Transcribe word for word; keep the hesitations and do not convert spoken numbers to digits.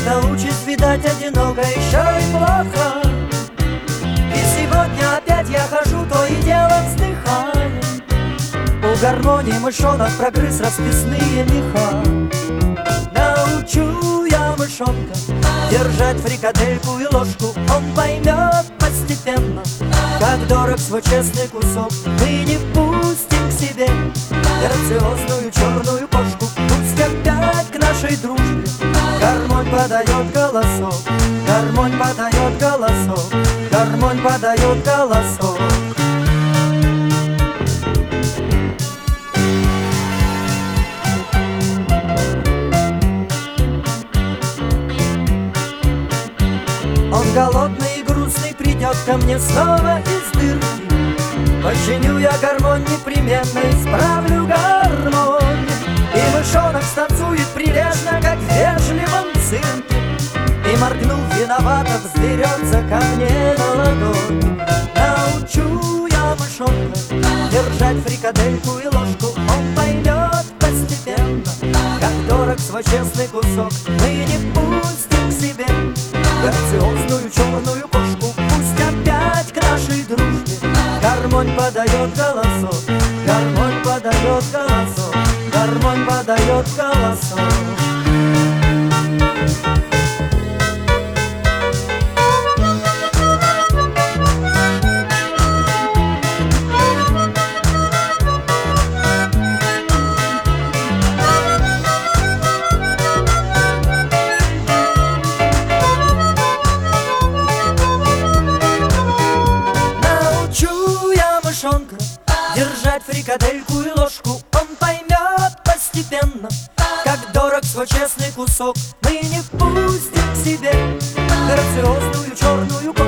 эта участь, видать, одиноко еще и плохо. И сегодня опять я хожу, то и дело вздыхаю. У гармонии мышонок прогрыз расписные меха. Научу я мышонка держать фрикадельку и ложку. Он поймет постепенно, как дорог свой честный кусок. Мы не пустим к себе грациозную черную кошку. Пусть опять к нашей дружбе гармонь подает голосок. Гармонь подает голосок. Гармонь подает голосок. Он голодный и грустный придет ко мне снова из дырки. Починю я гармонь непременно, исправлю гармонь. И мышонок станцует прилежно, как в вежливом цирке. И, моргнув виновато, взберется ко мне на ладонь. Научу я мышонка держать фрикадельку и ложку. Он поймет постепенно, как дорог свой честный кусок. Мы не пустим к себе грациозную черную кошку. Пусть опять к нашей дружбе гармонь подает голосок. Гармонь подает голосок. Гармонь подает голосок. Держать фрикадельку и ложку. Он поймет постепенно, как дорог свой честный кусок. Мы не пустим к себе грациозную черную кошку.